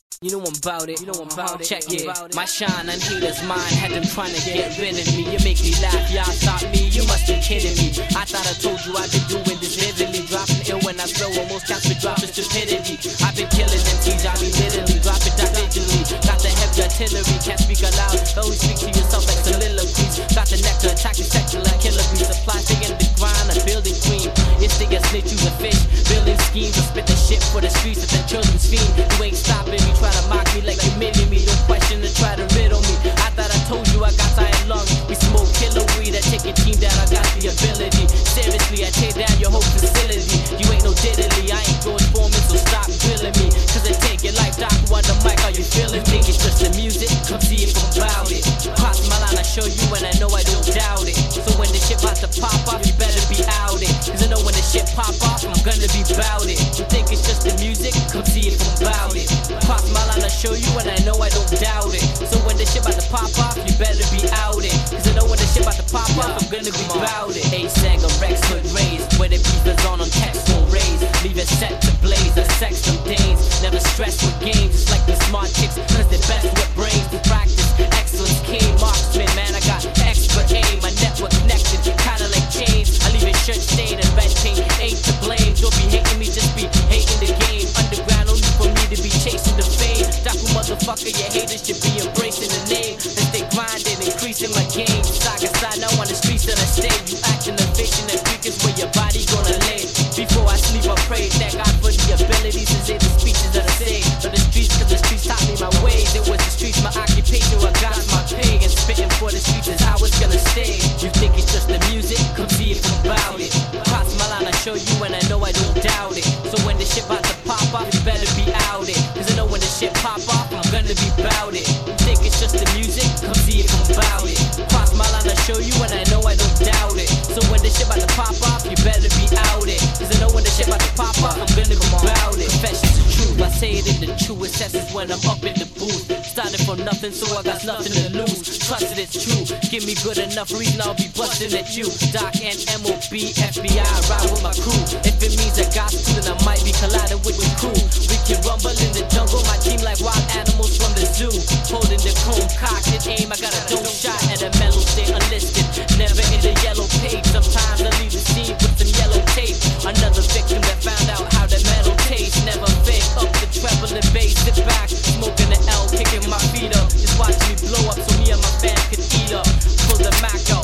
You know I'm about it, check it. My shine on haters' mind had them trying to get rid of me. You make me laugh, y'all stop me, you must be kidding me. I thought I told you I've been doing this vividly, dropping ill when I throw, almost cats with dropping stupidity. I've been killing MCs, I be literally dropping that digitally. Got the heavy artillery, can't speak aloud, always speak to yourself like soliloquies. Got the nectar, attack your sector like killer bees. Supply thing in the grind, a building queen. It's the snitch, use a fish, building schemes. I spit the shit for the streets of the children's fiend. You ain't stopping me, try to mock me like you mini me. Don't question and try to riddle me. I thought I told you I got tired lungs. We smoke killer weed, I take your team down, I got the ability. Seriously, I tear down your whole facility. You ain't no diddly, I ain't George Foreman, so stop drilling me. Cause I take your life, doctor on the mic, are you feeling me? It's just the music, come see if I'm about it. Cross my line, I show you and I know I don't doubt it. So when the shit about to pop off, you better be out it. Cause I know when the shit pop off, I'm gonna be bout it. You think it's just the music, come see if I'm about it. Cross my line, I show you and I know I don't doubt it. So when the shit about to pop off, you better be out it. Cause I know when the shit about to pop off, I'm gonna be bout it. A-Sag or Rex Hood raised, where the beef is on text won't raise. Leave it set to blaze, I sex them dames. Never stress with games, it's like the smart chicks, cause they're best with brains. To practice, excellence came, marksman, man, I got expert aim. My network connected, kinda like chains. I leave it shirt stained and red paint, ain't to blame. Don't be hating me, just be hating the game. Underground only for me to be chasing the fame. Daku motherfucker, your haters should be embracing the name. As they grinding, increasing my game. Side to side, now on the streets that I stay. You acting invasion and freak is where your body gonna lay. Before I sleep, I pray, thank God for the abilities to say the speeches that I say. But the streets, cause the streets taught me my ways. It was the streets, my occupation, I got my pay. And spitting for the streets is how it's gonna stay. You think it's just the music? Come see if I'm about it. Cross my line, I show you and I know I don't doubt it. So when the shit about to pop off, you better be out it. Cause I know when the shit pop off, I'm gonna be bout it. You think it's just the music? Come see if I'm about it. Cross my line, I show you and I know I don't doubt it. So when the shit about to pop off, you better be out it. Cause I know when the shit about to pop off, I'm gonna be bout it. Confessions of truth, I say it in the truest essence when I'm up in the booth. Started from nothing, so I got nothing to lose. Trust it, it's true. Give me good enough reason, I'll be busting at you. Doc and MOB, FBI, ride with my crew. If it means I got to, then I might be colliding with the crew. We can rumble in the jungle, my team like wild animals from the zoo. Holding the chrome, cocked and aim, I got a dope shot and a mellow stay unlisted. Never in the yellow page, sometimes I leave the scene with some yellow tape. Another victim that found out how the metal tastes. Never fake, up the treble and bass, sit back, smoking the L, kicking my feet up. Just watch me blow up so me and my fans can eat up. Pull the Mac out,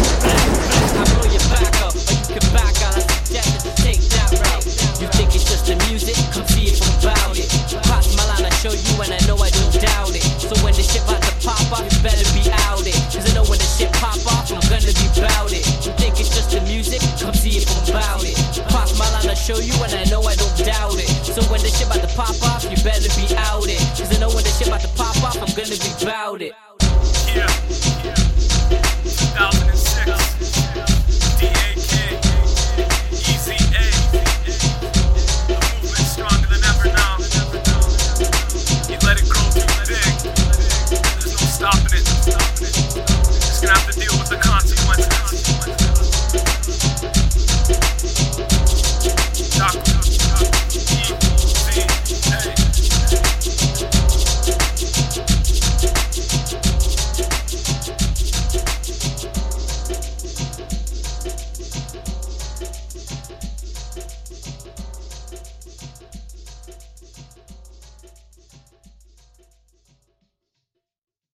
I blow your back up, or you can back out. I suggest that you take that route. You think it's just the music? Come see if I'm about it. Cross my line, I show you and I know I don't doubt it. So when the shit about to pop off, you better be out it. Cause I know when the shit pop off, I'm gonna be bout it. You think it's just the music? Come see if I'm about it. Cross my line, I show you and I know I don't doubt it. So when the shit about to pop off, you better be out it. Cause I know when the shit about to pop off, I'm gonna be bout it.